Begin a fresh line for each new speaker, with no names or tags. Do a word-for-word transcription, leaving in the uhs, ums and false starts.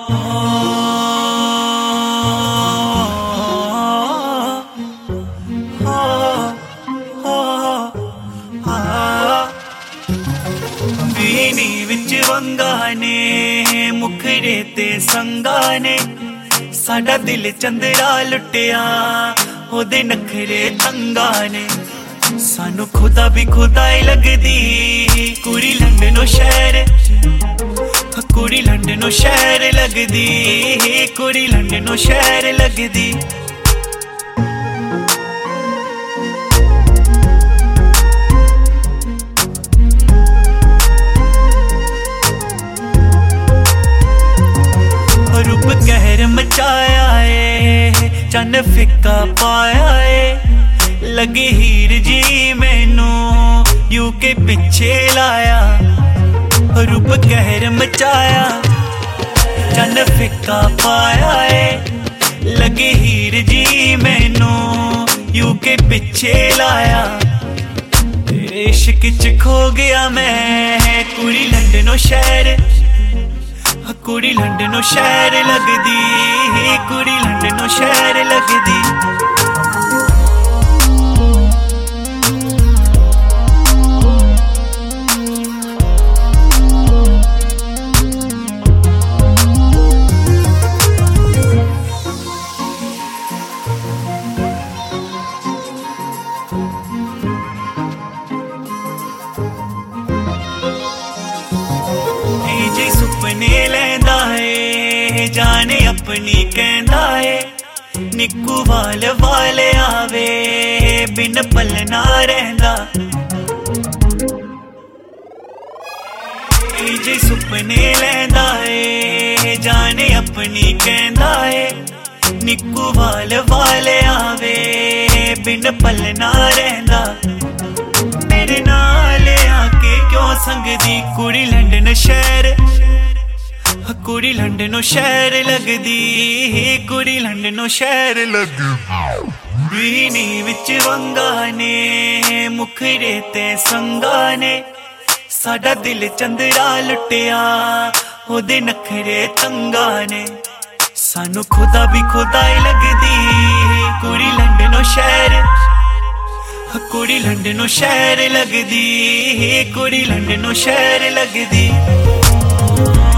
बीनी विच वंगा ने मुखड़े ते संगा ने साडा दिल चंदरा लुटिया ओदे नखरे तंगा ने सानू खुदा भी खुदाई लगदी कुड़ी लंडनो शहर कुड़ी लंडनो शहर लगदी कुड़ी लंडनो शहर लगदी रूप कहर मचाया है चन फिक्का पाया है लगी हीर जी मैनू यू के पिछे लाया रूप कहर मचाया चन फिक्का पाया है लगी हीर जी मैनू यू के पिछे लाया तेरे इश्क च खो गया मैं कुड़ी लंडनो शहर कुड़ी लंडनो शहर लगदी कुड़ी लंडनो शहर लगदी जी सुपने लैंदा है जाने अपनी कहंदा है निक्कू वाल वाल आवे बिन पलना रहंदा जी सुपने लैंदा है जाने अपनी कहंदा है निक्कू वाल वाल आवे बिन पलना रहंदा मेरे नाल आके क्यों संगदी कुड़ी लंडन शहर कुड़ी लंडनो शहर लगदी कुड़ी लंडनो शहर लगदी बीनी विच वंगा ने मुखड़े ते संगा ने साडा दिल चंदरा लुटिया ओदे नखरे तंगा ने सानू खुदा भी खुदाई लगदी कुड़ी लंडनो शहर कुड़ी लंडनो शहर लगदी कुड़ी लंडनो शहर लगदी।